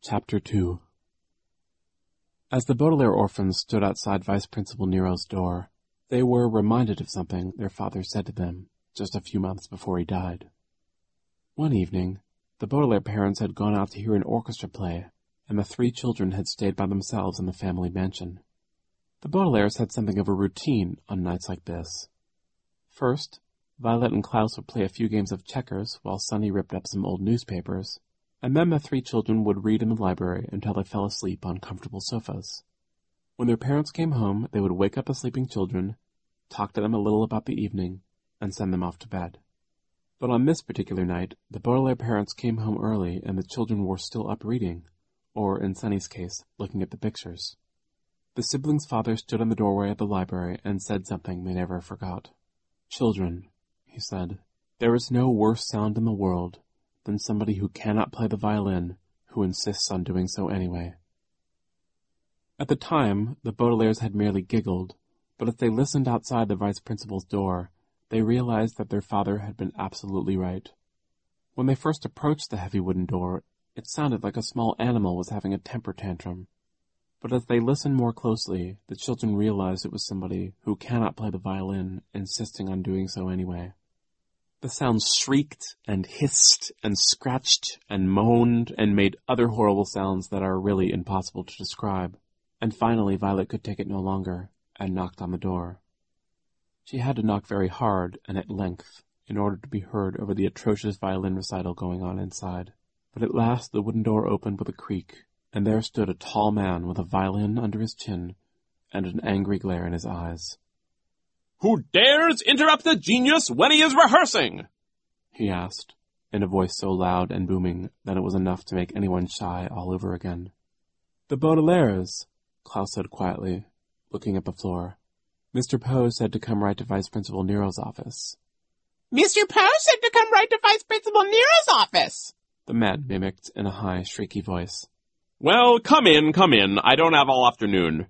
Chapter 2. As the Baudelaire orphans stood outside Vice Principal Nero's door, they were reminded of something their father said to them just a few months before he died. One evening, the Baudelaire parents had gone out to hear an orchestra play, and the three children had stayed by themselves in the family mansion. The Baudelaires had something of a routine on nights like this. First, Violet and Klaus would play a few games of checkers while Sonny ripped up some old newspapers, and then the three children would read in the library until they fell asleep on comfortable sofas. When their parents came home, they would wake up the sleeping children, talk to them a little about the evening, and send them off to bed. But on this particular night, the Baudelaire parents came home early and the children were still up reading, or in Sonny's case, looking at the pictures. The siblings' father stood in the doorway of the library and said something they never forgot. "Children," he said, "there is no worse sound in the world than somebody who cannot play the violin, who insists on doing so anyway." At the time, the Baudelaires had merely giggled, but as they listened outside the vice principal's door, they realized that their father had been absolutely right. When they first approached the heavy wooden door, it sounded like a small animal was having a temper tantrum. But as they listened more closely, the children realized it was somebody who cannot play the violin, insisting on doing so anyway. The sounds shrieked and hissed and scratched and moaned and made other horrible sounds that are really impossible to describe. And finally Violet could take it no longer and knocked on the door. She had to knock very hard and at length in order to be heard over the atrocious violin recital going on inside. But at last the wooden door opened with a creak, and there stood a tall man with a violin under his chin and an angry glare in his eyes. "Who dares interrupt the genius when he is rehearsing?" he asked, in a voice so loud and booming that it was enough to make anyone shy all over again. "The Baudelaires," Klaus said quietly, looking at the floor. "Mr. Poe said to come right to Vice Principal Nero's office." "Mr. Poe said to come right to Vice Principal Nero's office," the man mimicked in a high, shrieky voice. "Well, come in. I don't have all afternoon."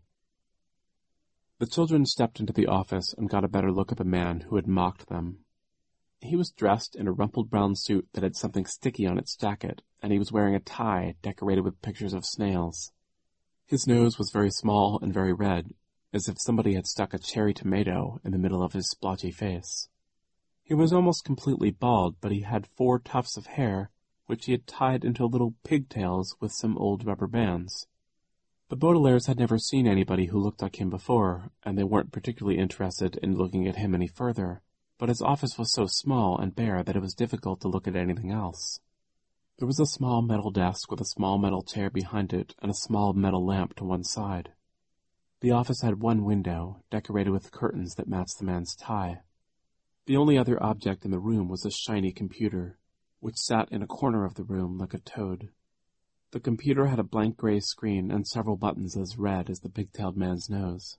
The children stepped into the office and got a better look at the man who had mocked them. He was dressed in a rumpled brown suit that had something sticky on its jacket, and he was wearing a tie decorated with pictures of snails. His nose was very small and very red, as if somebody had stuck a cherry tomato in the middle of his splotchy face. He was almost completely bald, but he had 4 tufts of hair, which he had tied into little pigtails with some old rubber bands. The Baudelaires had never seen anybody who looked like him before, and they weren't particularly interested in looking at him any further, but his office was so small and bare that it was difficult to look at anything else. There was a small metal desk with a small metal chair behind it and a small metal lamp to one side. The office had one window, decorated with curtains that matched the man's tie. The only other object in the room was a shiny computer, which sat in a corner of the room like a toad. The computer had a blank gray screen and several buttons as red as the pigtailed man's nose.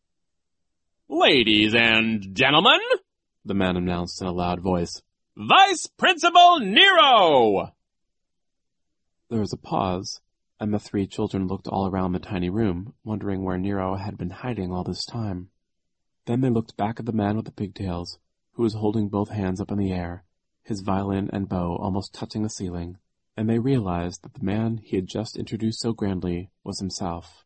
"Ladies and gentlemen," the man announced in a loud voice, "Vice Principal Nero!" There was a pause, and the three children looked all around the tiny room, wondering where Nero had been hiding all this time. Then they looked back at the man with the pigtails, who was holding both hands up in the air, his violin and bow almost touching the ceiling, and they realized that the man he had just introduced so grandly was himself.